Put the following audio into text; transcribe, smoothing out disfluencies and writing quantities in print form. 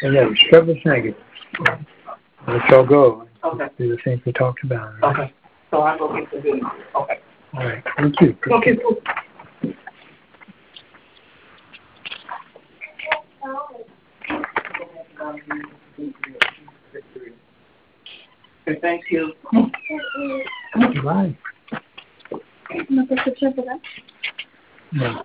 And yeah, scrub this negative. Let y'all go. Okay. Do the things we talked about. Right? Okay. So I'm looking for good. Okay. All right. Thank you. Okay, cool. Okay, thank you. Bye. ¿No te escuchas, verdad? No.